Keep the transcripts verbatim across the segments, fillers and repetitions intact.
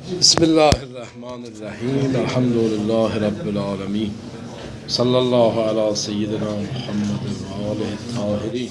بسم الله الرحمن الرحیم الحمد لله رب العالمین صلی الله علی سیدنا محمد و آله الطاهرین.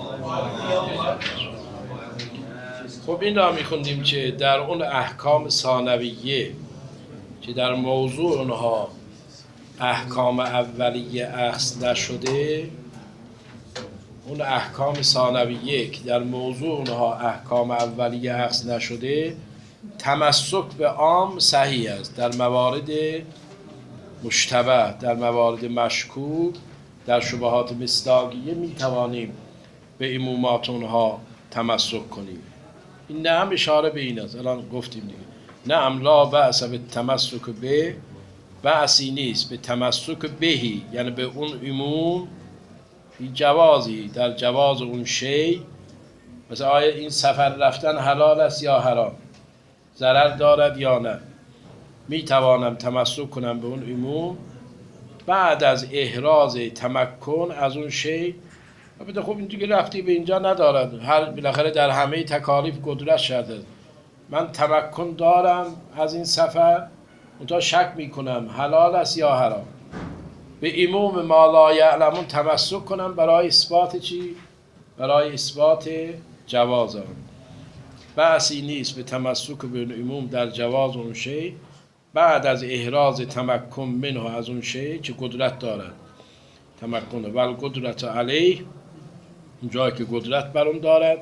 خب این را میخوندیم که در اون احکام ثانویه که در موضوع اونها احکام اولیه اخذ نشده، اون احکام ثانویه که در موضوع اونها احکام اولیه اخذ نشده، تمسک به عام صحیح است. در موارد مشتبه، در موارد مشکوک، در شبهات مصداقیه می توانیم به عمومات اونها تمسک کنیم. این نعم اشاره به این است. الان گفتیم دیگه نعم لا بأس به تمسک به، بأسی نیست به تمسک بهی، یعنی به اون عموم، فی جوازی، در جواز اون شی. مثلا آیا این سفر رفتن حلال است یا حرام، ضرر دارد یا نه، می توانم تمسک کنم به اون عموم بعد از احراز تمکن از اون شی. البته خب این دیگه رفتی به اینجا ندارد، هر بالاخره در همه تکالیف قدرت شده. من تمکن دارم از این سفر، منتها شک می کنم حلال است یا حرام، به عموم ما لا یعلمون تمسک کنم برای اثبات چی؟ برای اثبات جواز آن. بحثی نیست به تمسک به عموم در جواز اون شی بعد از احراز تمکن منه، از اون شی که قدرت دارد. تمکن ول قدرت علیه، اون جایی که قدرت بر اون دارد.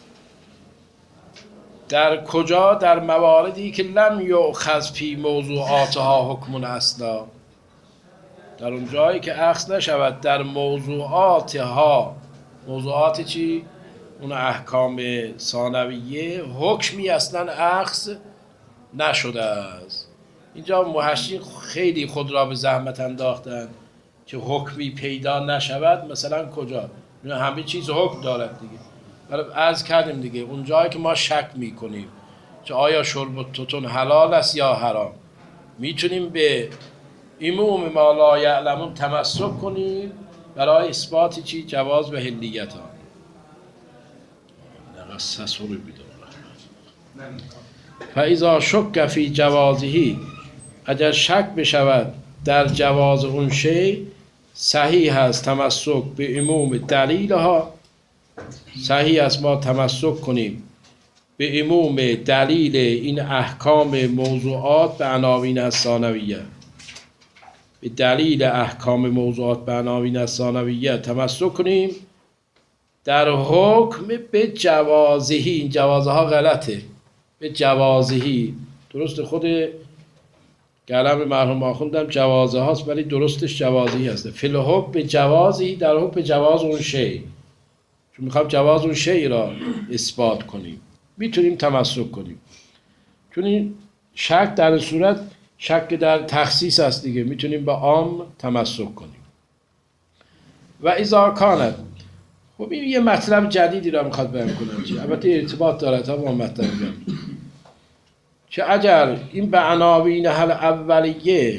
در کجا؟ در مواردی که لم یؤخذ فی موضوعاتها حکم اصلا، در اون جایی که اخذ نشود در موضوعاتها. موضوعات چی؟ اون احکام ثانویه حکمی اصلا اخذ نشده است. اینجا محشی خیلی خود را به زحمت انداختن که حکمی پیدا نشود. مثلا کجا؟ همه چیز حکم دارد دیگه. ولی عرض کردیم دیگه اون جایی که ما شک میکنیم که آیا شرب توتون حلال است یا حرام، میتونیم به عموم ما لا یعلمون تمسک کنیم برای اثبات چی؟ جواز و حلیت ها. سسوری بیدار. فاذا شک فی جوازه، اگر شک بشود در جواز اون شی، صحیح است تمسک به عموم دلیل ها. صحیح است ما تمسک کنیم به عموم دلیل این احکام موضوعات به عناوین الثانویه. به دلیل احکام موضوعات به عناوین الثانویه تمسک کنیم در حکم به جوازهی. این جوازه ها غلطه، به جوازهی درست. خود کلام مرحوم آخوندم جوازه هاست ولی درستش جوازهی هست. فی الحکم به جوازهی، در حکم به جواز اون شی، چون میخوام جواز اون شی را اثبات کنیم میتونیم تمسک کنیم. چون این شک در صورت شک در تخصیص است دیگه، میتونیم به عام تمسک کنیم. و اذا کانت، خب این یه مطلب جدیدی را میخواد بیان کنم، البته ارتباط داره تا با مطلب جدید، که اگر این به عناوین هل اولیه،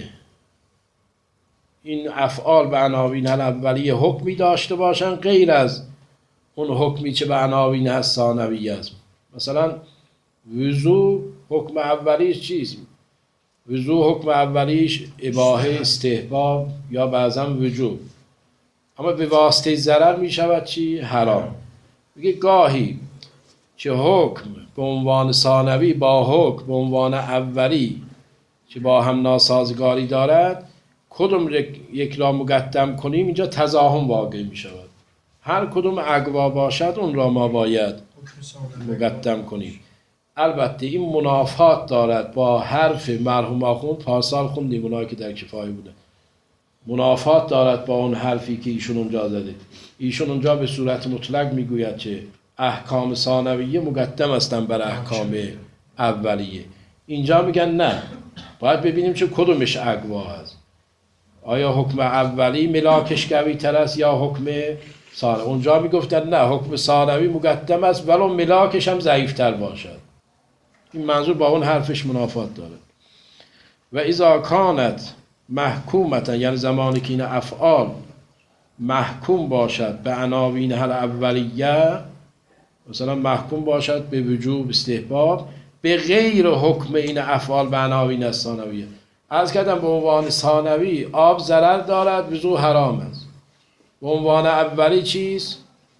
این افعال به عناوین هل اولیه حکمی داشته باشن غیر از اون حکمی که به عناوین هل ثانویه است. مثلا وضو حکم اولیش چیست؟ وضو حکم اولیش اباحه، استحباب یا بعضا وجوب، اما به واسطه ضرر می شود چی؟ حرام. میگه گاهی که حکم به عنوان ثانوی با حکم به عنوان اولی که با هم ناسازگاری دارد، کدوم یک را مقدم کنیم اینجا تضاهم واقع می شود. هر کدوم اقوا باشد اون را ما باید مقدم کنیم. البته این منافات دارد با حرف مرحوم آخوند، پارسال خوندیم اونایی که در کفایه بوده، منافات دارد با اون حرفی که ایشون اونجا زده. ایشون اونجا به صورت مطلق میگوید که احکام ثانویه مقدم هستن بر احکام اولیه. اینجا میگن نه، باید ببینیم چه کدومش اقوا هست. آیا حکم اولی ملاکش قوی تر است یا حکم ثانوی؟ اونجا میگفتن نه، حکم ثانوی مقدم است ولو ملاکش هم ضعیف تر باشد. این منظور با اون حرفش منافات داره. و اذا کانت محکومتا، یعنی زمانی که این افعال محکوم باشد به عناوین هل اولیه، مثلا محکوم باشد به وجوب، استحباب، به غیر حکم این افعال به عناوین ثانویه. از کردم به عنوان ثانوی آب ضرر دارد، وضو حرام است. به عنوان اولی چیز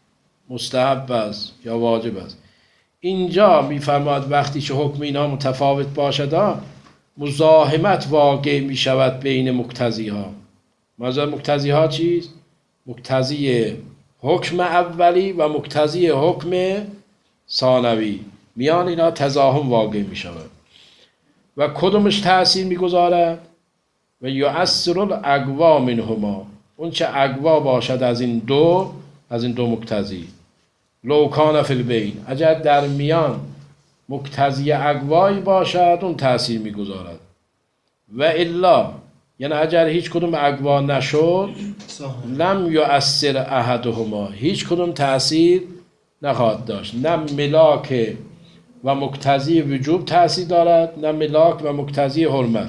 مستحب است یا واجب است. اینجا میفرماد وقتی که حکم اینا متفاوت باشد مزاحمت واقع می شود بین مقتضی ها. مثلا مقتضی ها چیز؟ مقتضی حکم اولی و مقتضی حکم ثانوی، میان اینا تزاحم واقع می شود و کدومش تأثیر می گذارد؟ و یؤثر الاقوا منهما، اون چه اقوا باشد از این دو، از این دو مقتضی. لو کان فی البین، اگر در میان مقتضی اقوایی باشد اون تأثیر می گذارد. و الا، یعنی اگر هیچ کدوم اقوا نشد لم یؤثر احدهما، هیچ کدوم تأثیر نخواهد داشت. نه ملاک و مقتضی وجوب تأثیر دارد، نه ملاک و مقتضی حرمت.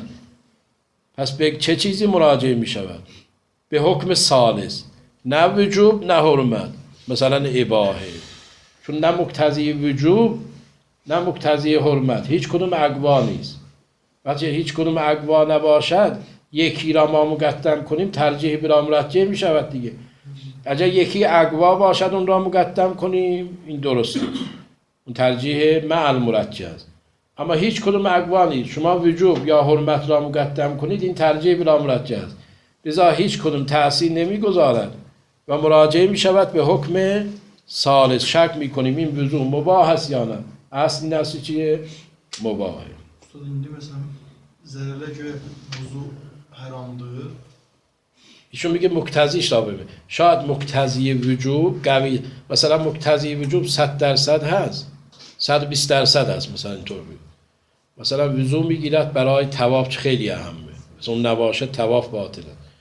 پس به چه چیزی مراجعه می شود؟ به حکم ثالث، نه وجوب نه حرمت، مثلا اباحه، چون نه مقتضی وجوب نه مقتضی حرمت، هیچ کدوم اقوا نیست. وقتی هیچ کدوم اقوا نباشد یکی را ما مقدم کنیم ترجیح بلا مرجح می شود دیگه. اگر یکی اقوا باشد اون را مقدم کنیم این درسته، اون ترجیح مع المرجح است. اما هیچ کدوم اقوا نیست، شما وجوب یا حرمت را مقدم کنید این ترجیح بلا مرجح است، لذا هیچ کدوم تأثیر نمی گذارد و مراجعه می شود به حکم ثالث. شک می کنیم این وضوء مباح است یا نه، اصل این است چیه؟ مباحه. Usta indi mesela zerrele göre wuzu haramdır. ایشون میگه مقتضیش را ببین. شاید مقتضی وجوب قوی، مثلا مقتضی وجوب صد درصد هست، صد و بیست درصد هست، مثلا اینطور بگیم. مثلا وضو میگیرد برای طواف خیلی اهمه، مثلا اون نباشه طواف باطله.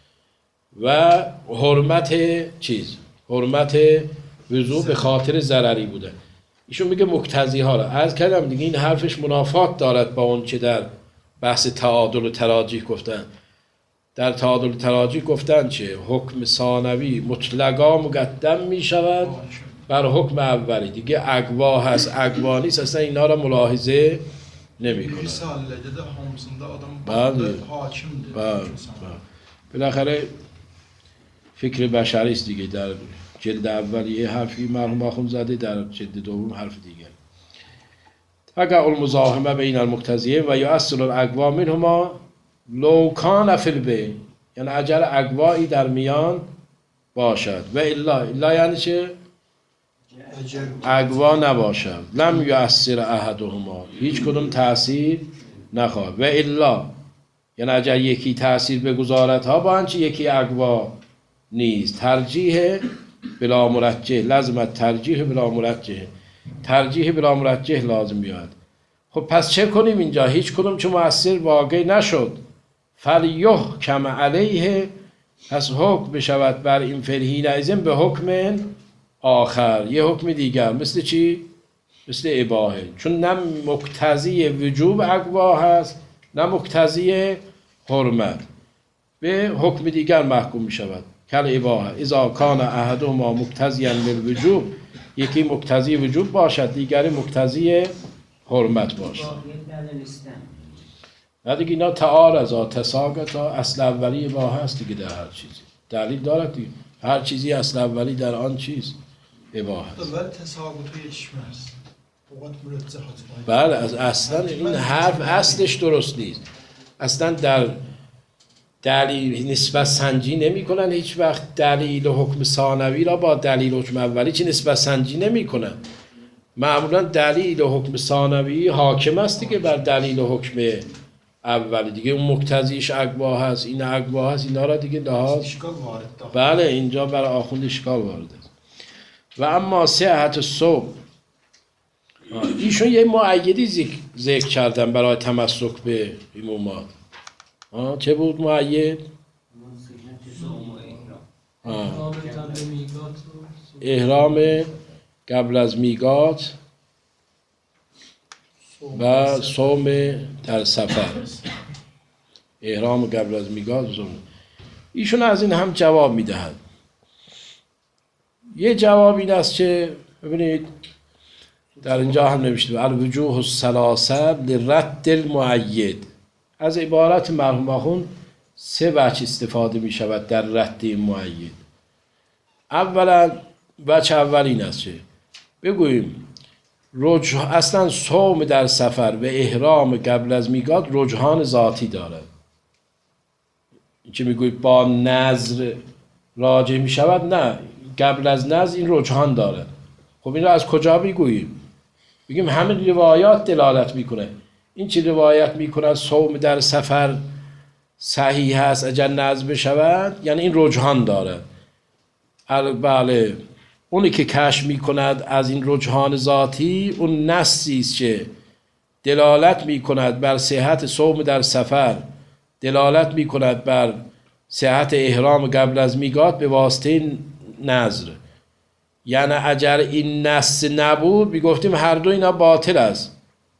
و حرمت چیز، حرمت وضو به خاطر ضرری بوده. ایشون میگه مقتضی ها را عرض کردم دیگه، این حرفش منافات دارد با اون چه در بحث تعادل و تراجیح گفتن. در تعادل و تراجیح گفتن چه؟ حکم ثانوی مطلقا مقدم می شود بر حکم اولی، دیگه اقوا هست اقوا نیست اصلا اینا را ملاحظه نمی کنند. Birisi hallede de hamısında adam بله bakdı hakimdir. بله بالاخره فکر بشری است دیگه. در جلد اول یه حرفی مرحوم آخوند زده، در جلد دوم حرف دیگر. اگر المزاحمه بین المقتضیه و یؤثر الاقوا منهما لو کان فی البین، یعنی اگر اقوایی در میان باشد. و الا، الا یعنی چه؟ اقوا نباشد. لم یؤثر احدهما، هیچ کدوم تأثیر نخواهد. و الا یعنی اگر یکی تأثیر بگذارد ها با آنچه یکی اقوا نیست. ترجیح بلا مرجح، لازمت ترجیح بلا مرجح، ترجیح بلا مرجح لازم بیاد. خب پس چه کنیم اینجا؟ هیچ کدوم چون مؤثر واقع نشد، فلیحکم علیه، پس حکم بشود بر این فرهین ازم به حکم آخر، یه حکم دیگر. مثل چی؟ مثل اباحه، چون نه مقتضی وجوب اقوا هست نه مقتضی حرمت، به حکم دیگر محکوم می شود. کل اباحه اذا کان احدهما مقتضیا للوجوب، یکی مقتضی وجوب باشد دیگری مقتضی حرمت باشد. نه دیگه اینا تعارضا تساقطا، اصل اولی اباحه هست دیگه در هر چیزی، دلیل دارد دیگه. هر چیزی اصل اولی در آن چیز اباحه است. ولی تساقطا yetişmez. فقط مرجحات. بله از اصلا این حرف اصلش درست نیست. اصلا در دلیل نسبت سنجی نمی کنن هیچ وقت. دلیل حکم ثانوی را با دلیل حکم اولی چه نسبت سنجی نمی کنن. معمولا دلیل حکم ثانوی حاکم است دیگه بر دلیل حکم اولی دیگه. اون مقتضیش اقوا هست، این اقوا هست، اینا را دیگه لحاظ. بله اینجا برای آخوند اشکال وارد است. و اما صحت الصوم، ایشون یه مؤیدی ذکر, ذکر کردن برای تمسک به امامات. آه چه بود مؤید؟ احرام قبل از میقات و صوم در سفر. احرام قبل از میقات و صوم. ایشون از این هم جواب میدهد. یه جواب این است که ببینید در اینجا هم نوشته الوجوه الثلاثه لرد المؤید. از عبارت مرحوم آخوند سه وجه استفاده می شود در رد این مؤید. اولا وجه اول این است که بگوییم رجح اصلا صوم در سفر و احرام قبل از میقات رجحان ذاتی دارد. این که میگویید با نظر راجع می شود، نه، قبل از نظر این رجحان دارد. خب این را از کجا میگوییم؟ بگیم همین روایات دلالت میکنه. این چی روایت میکنه صوم در سفر صحیح هست اگر نظر بشود، یعنی این رجحان داره. بله، اونی که کشف میکند از این رجحان ذاتی اون نصی است که دلالت میکند بر صحت صوم در سفر، دلالت میکند بر صحت احرام قبل از میقات به واسطه نظر. یعنی اگر این نص نبود میگفتیم هر دو اینا باطل است.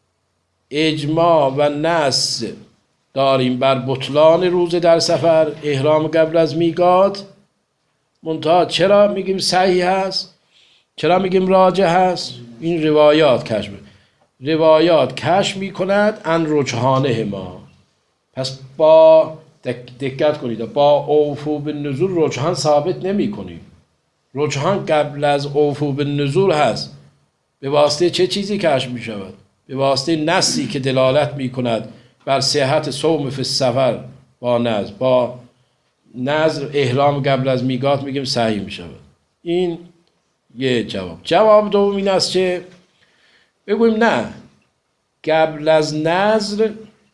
اجماع و نص داریم بر بطلان روزه در سفر، احرام قبل از میقات. منتها چرا میگیم صحیح هست؟ چرا میگیم راجح هست؟ این روایات کشف روایات کشف میکند ان رجحانه ما. پس با دقت کنید، با اوفو بالنذور رجحان ثابت نمی کنیم. رجحان قبل از اوفو بالنذور هست. به واسطه چه چیزی کشف می شود؟ به واسطه نصی که دلالت می کند بر صحت صوم فی السفر با نظر. با نظر احرام قبل از میقات میگیم صحیح می شود. این یه جواب. جواب دوم این است که بگوییم نه، قبل از نظر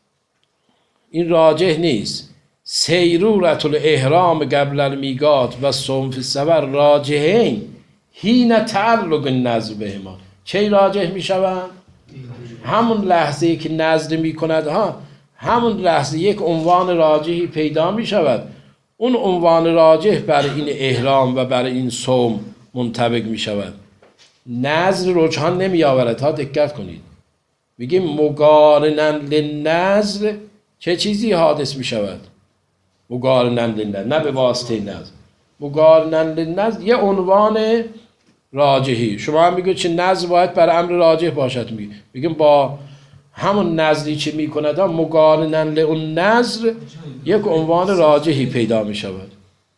این راجح نیست. سیرورت الاحرام قبل المیقات و صوم فی السفر راجحین حین تعلق النظر بهما. چه راجح می شوند؟ همون لحظه که نظر می کند ها، همون لحظه یک عنوان راجحی پیدا می شود. اون عنوان راجح برای این احرام و برای این صوم منطبق می شود. نظر رجحان نمی آورد. ها دقت کنید، میگیم مقارناً للنظر چه چیزی حادث می شود؟ مقارناً للنظر، نه به واسطه نظر. مقارناً للنظر یه عنوان راجحی. شما هم میگید چه نظر باید بر امر راجح باشد، می میگیم با همون نظری که میکند مقارناً لون نظر یک عنوان راجحی پیدا می شود.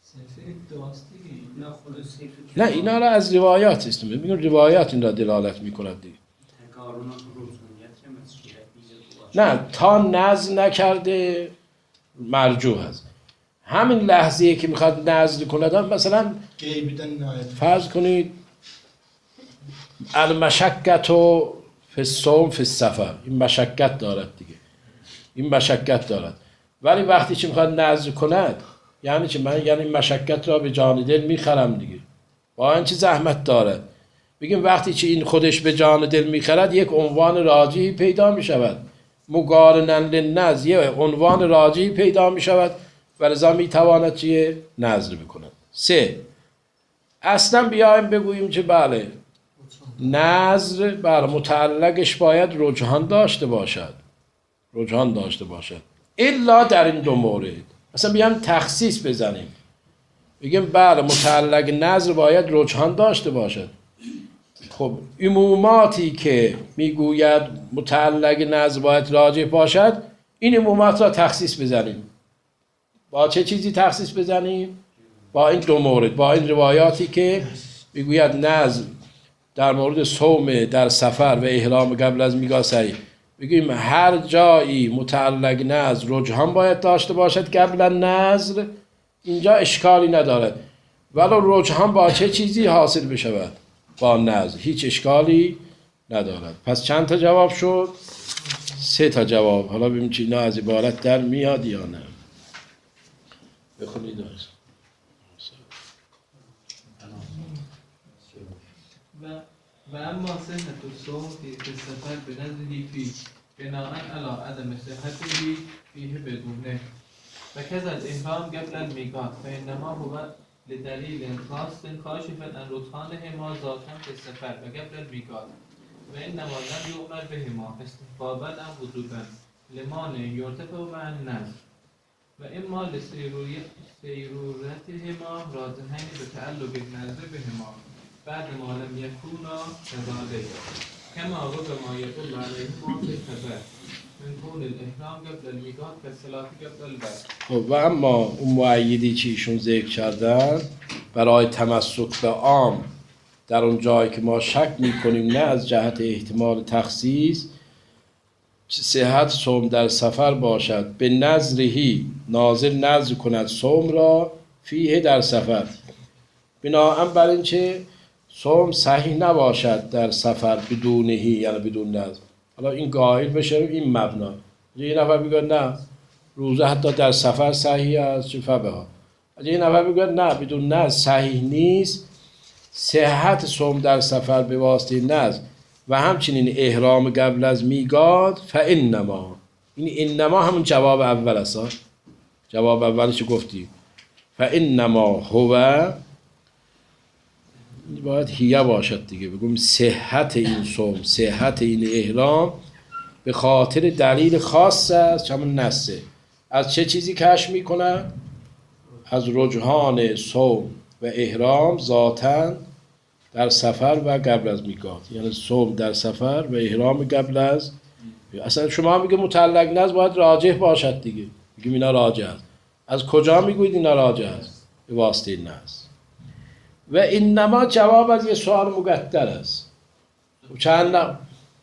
نه، اینا را از روایات است. میگیم روایات این را دلالت میکند دیگه. نه، تا نظر نکرده مرجوح است. همین لحظه‌ای که میخواد نظر کند، مثلا فرض کنید المشقت و فی الصوم فی السفر، این مشقت دارد دیگه، این مشقت دارد. ولی وقتی که میخواد نظر کند، یعنی چه؟ من یعنی مشقت را به جان دل میخرم دیگه، با این چه زحمت دارد. بگیم وقتی که این خودش به جان دل میخرد یک عنوان راجحی پیدا میشود. مقارناً للنظر یه عنوان راجحی پیدا میشود و لذا میتواند چیه؟ نظر بکند. سه، اصلا بیایم بگوییم که بله نظر بر متعلقش باید رجحان داشته باشد، رجحان داشته باشد الا در این دو مورد. اصلا بیایم تخصیص بزنیم، بگیم بله متعلق نظر باید رجحان داشته باشد. خب عموماتی که میگوید متعلق نظر باید راجح باشد، این عمومات را تخصیص بزنیم. با چه چیزی تخصیص بزنیم؟ با این دو مورد، با این روایاتی که میگوید نظر در مورد صوم در سفر و احرام قبل از میقات صحیح. بگیم هر جایی متعلق نظر رجحان باید داشته باشد قبل از نظر، اینجا اشکالی ندارد. ولو رجحان با چه چیزی حاصل بشود؟ با نظر، هیچ اشکالی ندارد. پس چند تا جواب شد؟ سه تا جواب. حالا ببینیم چی اینا از عبارت در میاد یا نه. بخونید. و و اما صحت الصوم فی السفر بنظره فی بناء علی عدم صحته فیه بدونه و کذا الاحرام قبل الميقات فانما هو لدلیل خاص کاشفا عن رجحانهما ذاتا فی السفر و قبل الميقات و انما لم یؤمر بهما استحبابا ام وجوبا لمانع یرتفع مع النظر و اما لسیرورتهما راجحین بتعلق النظر بهما بعد ما لم یکونا كذلك. كما ربما يدل عليه ما في الخبر من كون الإحرام قبل الميقات كالصلاة قبل البعث. خب و اما اون مؤیدی که ایشون ذکر کردن برای تمسک به عام در اون جایی که ما شک میکنیم نه از جهت احتمال تخصیص صحت صوم در سفر باشد به نظرهی ناظر نظر کند صوم را فیه در سفر بناهن بر این که صوم صحیح نباشد در سفر بدونهی یعنی بدون نظر. حالا این قائل بشه این مبنا یه نفر بگه نه روزه حتی در سفر صحیح است چه فبه ها یه نفر بگه نه بدون نظر صحیح نیست صحت صوم در سفر به واسطه نظر و همچنین احرام قبل از میقات فانما این انما همون جواب اول است جواب اولش گفتیم فانما هو باید هیه باشد دیگه بگم صحت این صوم صحت این احرام به خاطر دلیل خاص است همون نسه از چه چیزی کشف میکنه از رجحان صوم و احرام ذاتاً در سفر و قبل از میقات یعنی صوم در سفر و احرام قبل از اصلا شما میگه متعلق نظر باید راجح باشد دیگه میگیم اینا راجح است از کجا میگوید اینا راجح است به واسطه نظر و اینما جواب از یه سوال مقدر است و چند نه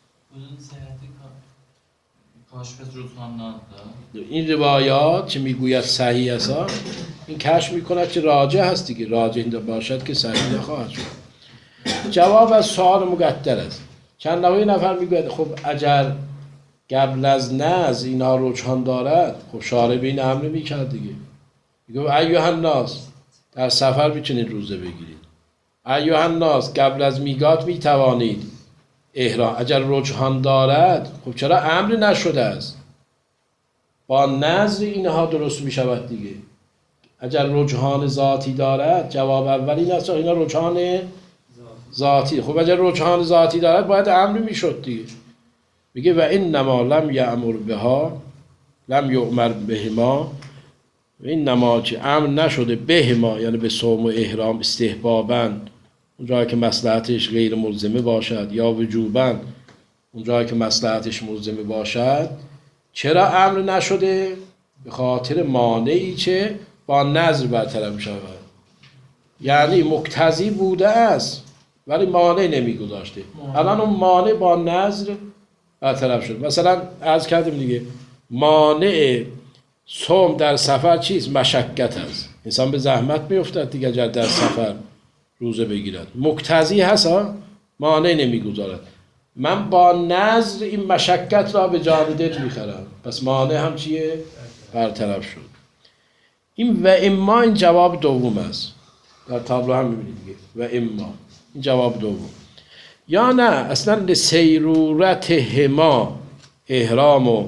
این روایات که میگوید صحیح است این کشف میکند که راجح هست دیگه راجح باشد که صحیح نخواهد شد جواب از سوال مقدر است چند نوعی نفر میگوید خب اگر قبل از نظر اینها رجحان دارد خب شارع به این امر میکرد دیگه میگه ایها الناس در سفر میتونید روزه بگیرید ایها الناس قبل از میقات میتوانید احرام اگر رجحان دارد خب چرا امر نشده است با نظر اینها درست میشود دیگه اگر رجحان ذاتی دارد جواب اول این است اینا رجحان ذاتی خب اگر رجحان ذاتی دارد باید امر میشد دیگه میگه و انما لم یأمر بها لم یؤمر بهما و انما که امر نشده بهما یعنی به صوم و احرام استحباباً اونجایی که مصلحتش غیر ملزمه باشد یا وجوباً اونجایی که مصلحتش ملزمه باشد چرا امر نشده به خاطر مانعی که با نظر برطرف شود یعنی مقتضی بوده است ولی مانع نمیگذاشته الان اون مانع با نظر برطرف شد مثلا عرض کردیم دیگه مانع صوم در سفر چیست مشقت است انسان به زحمت میافتد دیگه اگر در سفر روزه بگیرد مقتضی هست ها مانع نمیگذارد من با نظر این مشقت را به جان دل میخرم پس مانع هم چیه برطرف شد این و اما این جواب دوم است در تابلو هم میبینید دیگه و اما این جواب دوم یا نه اصلا لسیرورت هما احرام و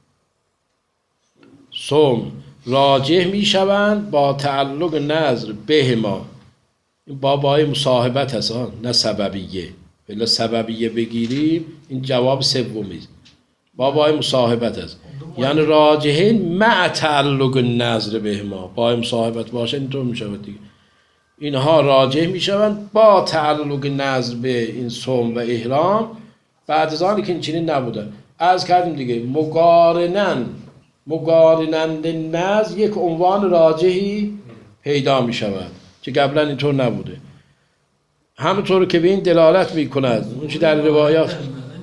صوم راجح میشوند با تعلق نظر بهما این بابای مصاحبت هست نه سببیه بلا سببیه بگیریم این جواب سومی بابای مصاحبت هست یعنی راجحین مع تعلق نظر بهما بابای مصاحبت باشه اینطور میشود دیگه اینها راجح میشوند با تعلق نظر به این صوم و احرام بعد از آنی که این چنین نبوده از کردیم دیگه مقارنن مقارنند نظر یک عنوان راجحی پیدا میشود که قبلا اینطور نبوده همونطور که به این دلالت میکند اون چی در روایات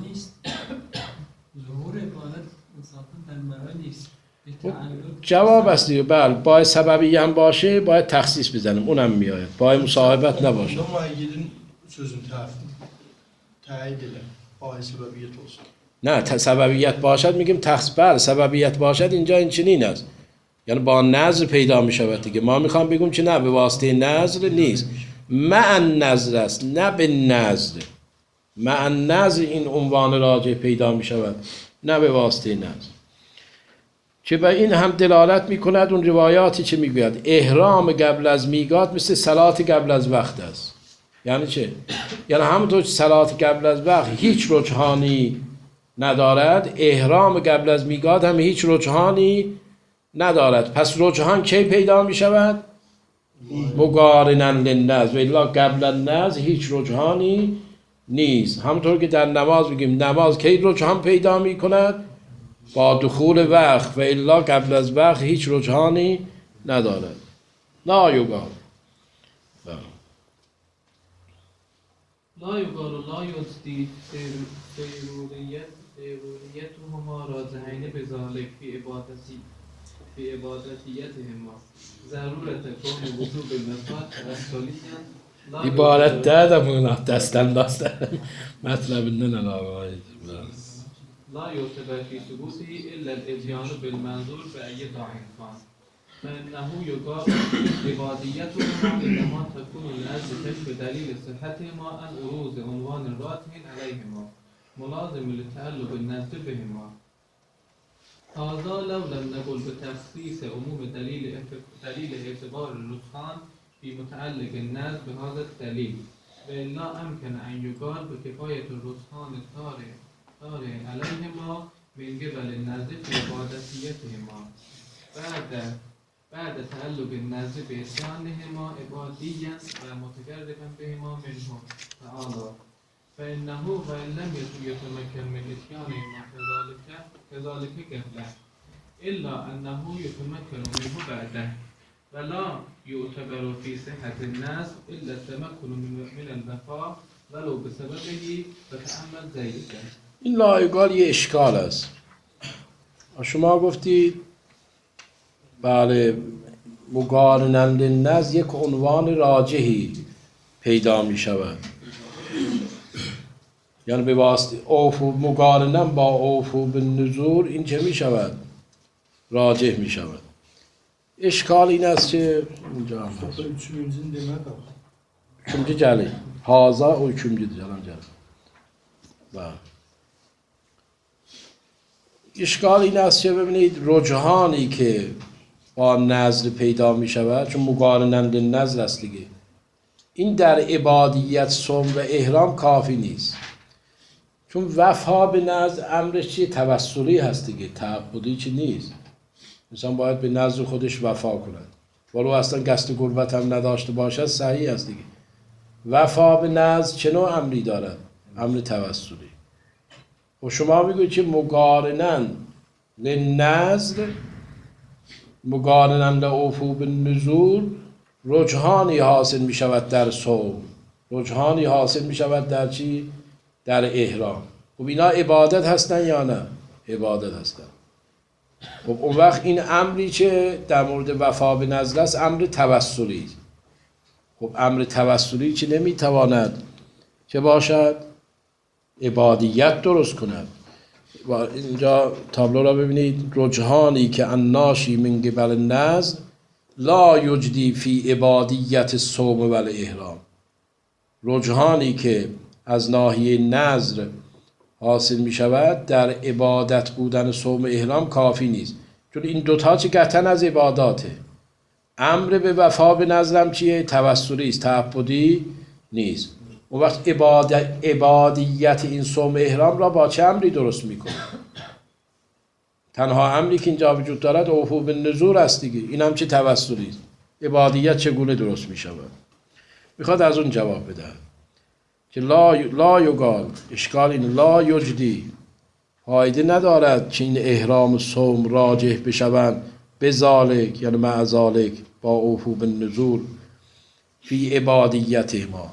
جواب است دیگه بله باید سببی هم باشه باید تخصیص بزنیم اونم میآید باید مصاحبت نباشه Onda müeyyidin sözünü teyit eder. Bayi sebebiyet olsun. نه ت- سببیت باشد میگیم تخصیص بله سببیت باشد اینجا این چنین است یعنی با نظر پیدا میشود دیگه ما میخوام بگم که نه به واسطه نظر نیست مع نظر است نه به نظر مع نظر این عنوان راجع پیدا میشود نه به واسطه نظر که به این هم دلالت میکند اون روایاتی که میگوید احرام قبل از میقات مثل صلات قبل از وقت است یعنی چه؟ یعنی همونطور که صلات قبل از وقت هیچ رجحانی ندارد احرام قبل از میقات هم هیچ رجحانی ندارد پس رجحان کی پیدا میشود؟ مقارنن للنظر و الا قبل النظر هیچ رجحانی نیست. همونطور که در نماز بگیم نماز کی رجحان پیدا می کند؟ با دخول وقت، و الا قبل از وقت هیچ رجحانی ندارد. لا یقال لا يقال لا يجدي سيروريت سيروريتهما راجعين بذلك في عبادتي في عبادتيتهما ضرورة كون وجوب المفاد تأصليا عبارت دادم دستن دستن مطلب نه علاقه لا يعتبر في ثبوته إلا الإتيان بالمنظور بأي داع كان فإنه يقال عباديتهما إنما تكون لأجل كشف دليل صحتهما عن أروز عنوان راتح عليهما ملازم لتعلق النزد بهما. هذا لو لم نقل بتخصيص عموم دليل دليل اعتبار الرجحان في متعلق النزد بهذا الدليل، وإلا أمكن أن يقال بكفاية الرجحان الطارئ طارئ عليهما من قبل النزد في عبادتيتهما بعد بعد تعلق النزد بإتيانهما عباديا ومتقربا بهما منه تعالى، فإنه وإن لم يتمكن من إتيانهما كذلك كذلك قبله إلا أنه يتمكن منه بعده، ولا يعتبر في صحة الناس إلا التمكن من الوفاء ولو بسببه فتأمل ذلك. این لایگال یه اشکال است. شما گفتید بله مقارنند الناس یک عنوان راجحی پیدا می شود، یعنی به واسطه اوفو مقارنن با اوفو بالنذور این چه می شود؟ راجح می شود. اشکال این است که اینجا هم هست üçüncü جلی هازا o üçüncüdür canım canım. بله. اشکال این است که ببینید رجحانی که با نظر پیدا می شود، چون مقارنند نظر است دیگه، این در عبادیت صوم و احرام کافی نیست، چون وفا به نظر امرش چیه؟ توسلی هست دیگه، تعبدی چی نیست. انسان باید به نظر خودش وفا کند، ولو اصلا قصد قربت هم نداشته باشد صحیح است دیگه. وفا به نظر چه نوع امری دارد؟ امر توسلی. و شما میگوید که مقارنن للنذر مقارنن لعفو بالنذور رجحانی حاصل می شود در صوم، رجحانی حاصل می شود در چی؟ در احرام. خب اینا عبادت هستن یا نه؟ عبادت هستن. خب اون وقت این امری که در مورد وفا به نذر است امر توسلی. خب امر توسلی چی نمی تواند که باشد؟ عبادیت درست کند. و اینجا تابلو را ببینید، رجحانی که الناشی من قبل النذر لا یجدی فی عبادیت الصوم و الاحرام. رجحانی که از ناحیه نذر حاصل می شود در عبادت بودن صوم احرام کافی نیست، چون این دوتا چه قطعا از عباداته. امر به وفا به نذرم چیه؟ توسلی است، تعبدی نیست. اون وقت عبادت عبادیت این صوم احرام را با چه امری درست میکنه؟ تنها امری که اینجا وجود دارد اوفو بالنذور است دیگه. این هم چه توسلی است. عبادیت چگونه درست میشود؟ میخواد از اون جواب بده که لا لا یقال، اشکال این لا یجدی، فایده ندارد که این احرام و صوم راجح بشوند به ذالک، یعنی مع ذالک با اوفو بالنذور فی عبادیت ما.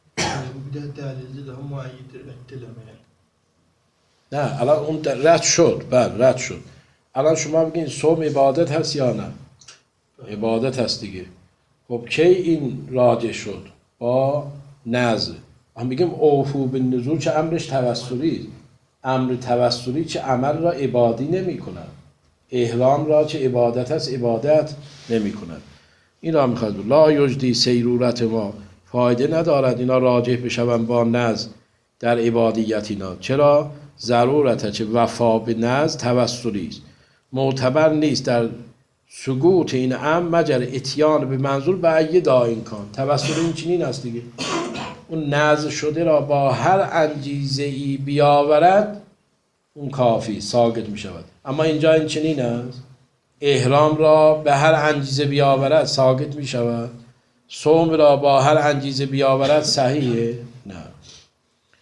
نه الان اون رد شد، بله رد شد. الان شما بگین صوم عبادت هست یا نه؟ عبادت هست دیگه. خب کی این راجع شد؟ با نذر. هم بگیم اوفو بالنذور چه امرش توسلی، امر توسلی چه عمل را عبادی نمی کند، احرام را چه عبادت هست عبادت نمی کند. این را میخواد لا یجدی سیرورت ما، فایده ندارد اینا راجح بشوند با نذر در عبادیت اینا. چرا؟ ضرورت چه وفا به نذر توسلی است، معتبر نیست در سقوط این امر مجر اتیان به منظور به ای داعی کان. توسل این چنین است دیگه، اون نذر شده را با هر انگیزه ای بیاورد اون کافی ساقط می شود. اما اینجا این چنین است، احرام را به هر انگیزه بیاورد ساقط می شود، صوم را با هر انگیزه بیاورد صحیحه؟ نه.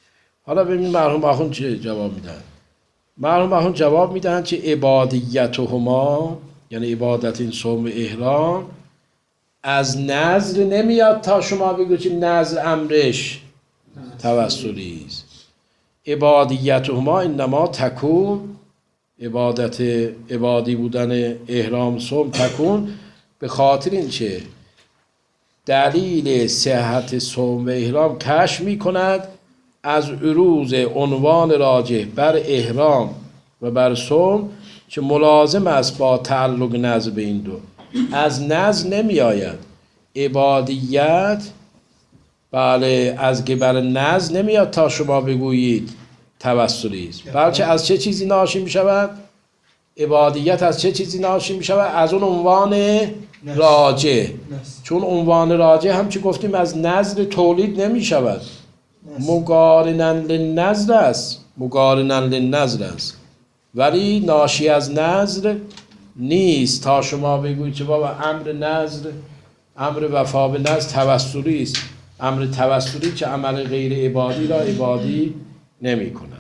حالا ببین مرحوم آخوند چه جواب میدن. مرحوم آخوند جواب میدن که عبادیتهما، یعنی عبادت این صوم احرام، از نذر نمیاد تا شما بگو که نذر امرش توسلی است. عبادیتهما انما تکون، عبادت عبادی بودن احرام صوم تکون به خاطر این چه دلیل صحت صوم و احرام کشف می کند از عروض عنوان راجح بر احرام و بر صوم که ملازم است با تعلق نذر به این دو. از نذر نمی آید عبادیت، بله از قبل نذر نمیاد تا شما بگویید توسلی است، بلکه از چه چیزی ناشی می شود؟ عبادیت از چه چیزی ناشی می شود؟ از اون عنوان راجع، چون عنوان راجع هم چی گفتیم از نذر تولید نمی شود، مقارناً للنذر است، مقارناً للنذر است، ولی ناشی از نذر نیست تا شما بگویید که بابا امر نذر، امر وفا به نذر توسلی است. امر توسلی که عمل غیر عبادی را عبادی نمی کنند.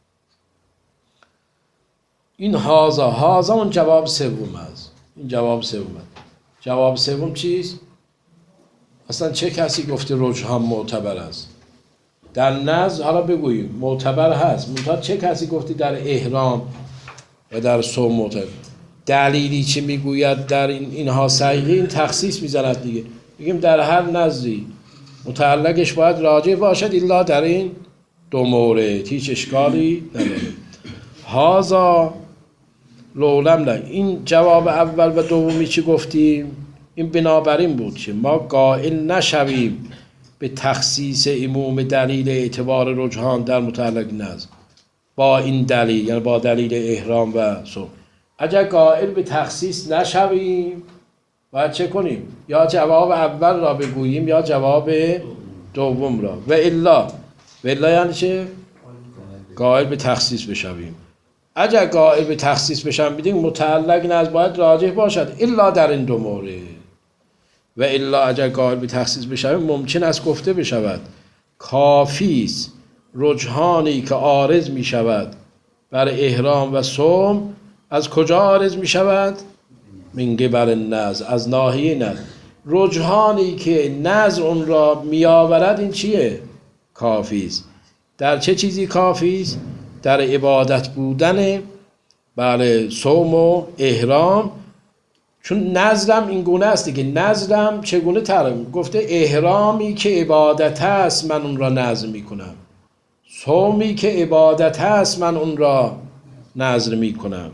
این هازا هازا اون جواب سوم است. این جواب سوم است. جواب سوم چیست؟ اصلا چه کسی گفته رجحان معتبر است؟ در نذر حالا بگوییم معتبر هست، منتها چه کسی گفته در احرام و در صوم معتبر؟ دلیلی چه میگوید در این اینها صحیحه؟ این تخصیص میزند دیگه. بگیم در هر نذری متعلقش باید راجع باشد الا در این دو مورد، هیچ اشکالی نداره. هازا لولم نه. این جواب اول و دومی چی گفتیم؟ این بنابراین بود که ما قائل نشویم به تخصیص عموم دلیل اعتبار رجحان در متعلق نذر با این دلیل، یعنی با دلیل احرام و صوم. اگر قائل به تخصیص نشویم باید چه کنیم؟ یا جواب اول را بگوییم یا جواب دوم را. و الا و الا یعنی چه؟ قائل به تخصیص بشویم. اگر قائل به تخصیص بشم بدیم متعلق نذر باید راجح باشد الا در این دو مورد. و الا اگر قائل به تخصیص بشویم ممکن است گفته بشود کافی است رجحانی که عارض می شود بر احرام و صوم از کجا عارض می شود؟ من قبل نذر، از ناحیه نذر. رجحانی که نذر اون را می آورد این چیه؟ کافی است. در چه چیزی کافی است؟ در عبادت بودن بله صوم و احرام. چون نذرم این گونه است دیگه. نذرم چگونه ترم؟ گفته احرامی که عبادت است من اون را نذر می کنم، صومی که عبادت است من اون را نذر می کنم.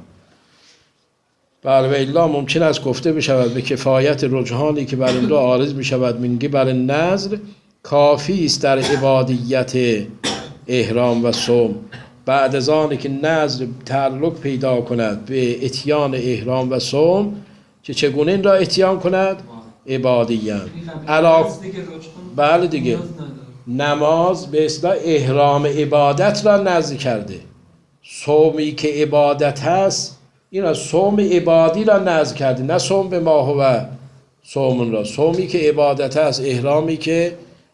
بله و الا ممکن است گفته بشود به کفایت رجحانی که بر این دو عارض می شود من قبل نذر کافی است در عبادیت احرام و صوم بعد از آنی که نذر تعلق پیدا کند به اتیان احرام و صوم که چگونه این را اتیان کند؟ عبادیت. علاق بله دیگه نماز به اصطلاح احرام عبادت را نذر کرده، صومی که عبادت هست این را صوم عبادی را نذر کرده، نه صوم به ماه و صوم را. صومی که عبادت هست، احرامی که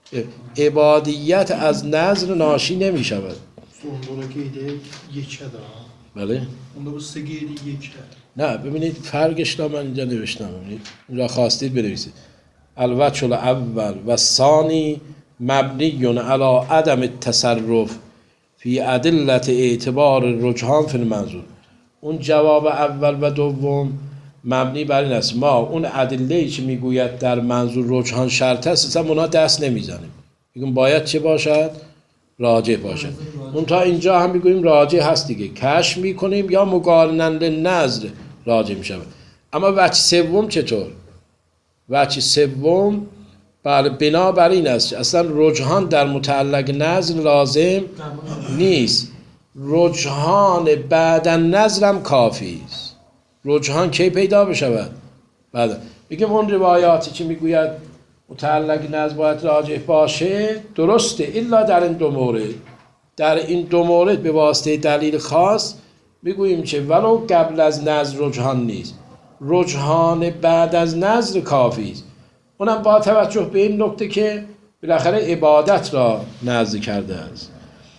عبادیت از نذر ناشی نمی شود. Sondaki de یکه دارم. بله؟ اون دو سگی دی یکه. نه ببینید فرقش را من اینجا نوشتم، ببینید این را خواستید بنویسید. الوجه الاول و ثانی مبنی علی عدم التصرف فی ادلت اعتبار رجحان فی المنظور. اون جواب اول و دوم مبنی بر این است ما اون ادله‌ای که میگوید در منظور رجحان شرط است اصلا اونا دست نمیزنیم، میگیم باید چه باشد؟ راجع باشد. اون تا اینجا هم میگوییم راجع هست دیگه، کشف میکنیم یا مقارناً للنذر راجع میشه. اما وجه سوم چطور؟ وجه سوم بله بنا بر این است اصلا رجحان در متعلق نذر لازم نیست، رجحان بعد النذر هم کافی است. رجحان کی پیدا بشود؟ بعد میگیم اون روایاتی که میگوید متعلق نذر باید راجح باشه درسته الا در این دو مورد. در این دو مورد به واسطه دلیل خاص میگوییم که ولو قبل از نذر رجحان نیست، رجحان بعد از نذر کافی است. اونم با توجه به این نکته که بالاخره عبادت را نذر کرده است.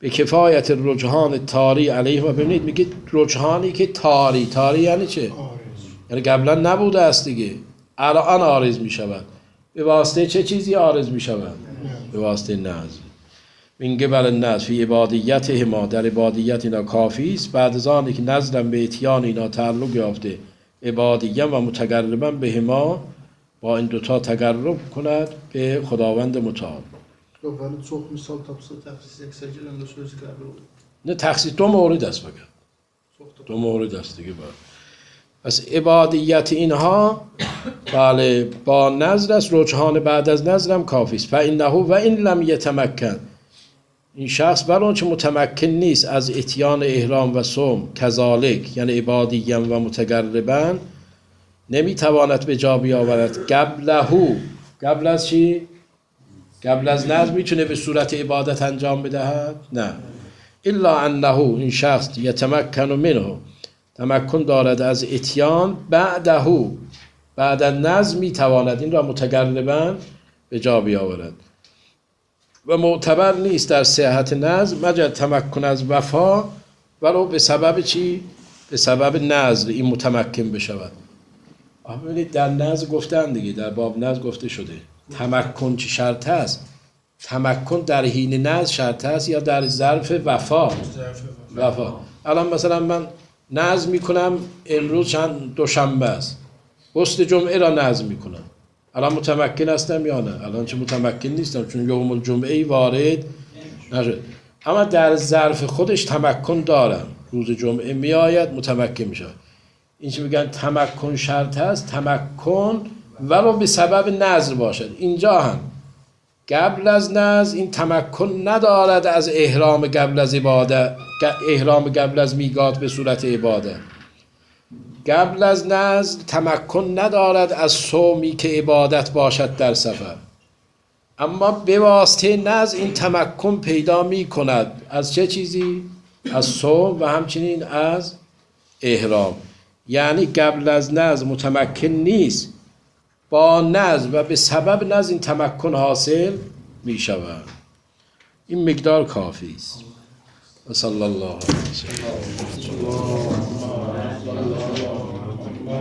به کفایت رجحان تاری علیه. و ببینید میگه رجحانی که تاری، تاری یعنی چه؟ یعنی قبلا نبوده است دیگه، الان عارض می شود. به واسطه چه چیزی عارض می شود؟ به واسطه نظم. من قبل النظم فی عبادیت ما، در عبادیت اینا کافی است. بعد از آنی که نظرم به اتیان اینا تعلق یافته، عبادیت و متقربا به ما، با این دوتا تقرب کند به خداوند متعال. ولی çok misal tapsa tefsir eksecelen de sözü kabul olur. نه تخصیص دو مورد است بگم، دو مورد است دیگه. باید پس عبادیت اینها بله با نظر است، رجحان بعد از نظرم کافی است. فانه و این لم یتمکن، این شخص ولو چه متمکن نیست از اتیان احرام و صوم، کذالک یعنی عبادیت و متقربا، نمیتواند به جا بیاورد قبلهو، قبل از چی؟ قبل از نظر میتونه به صورت عبادت انجام بدهد؟ نه. الا انه، این شخص یتمکن منه، تمکن دارد از اتیان، بعدهو، بعد از نظر میتواند این را متقربا به جا بیاورد. و معتبر نیست در صحت نظر مگر تمکن از وفا، ولو به سبب چی؟ به سبب نظر این متمکن بشود. ببینید در نظر گفتن دیگه، در باب نظر گفته شده تمکن چه شرط است؟ تمکن در حین نظر شرط است یا در ظرف وفا؟ وفا. الان مثلا من نظر میکنم امروز چند دوشنبه است، غسل جمعه را نظر میکنم، الان متمکن هستم یا نه؟ الان چه متمکن نیستم، چون یوم الجمعه وارد نشد. اما در ظرف خودش تمکن دارم، روز جمعه میآید متمکن میشه. این چی میگن تمکن شرط است، تمکن ولو به سبب نظر باشد. اینجا هم قبل از نظر این تمکن ندارد از احرام قبل از عبادت، احرام قبل از میقات به صورت عبادت. قبل از نظر تمکن ندارد از صومی که عبادت باشد در سفر. اما به واسطه نظر این تمکن پیدا می کند از چه چیزی؟ از صوم و همچنین از احرام. یعنی قبل از نظر متمکن نیست، با نظر و به سبب نظر این تمکن حاصل می شود. این مقدار کافی است. و صلی الله علیه و سلم.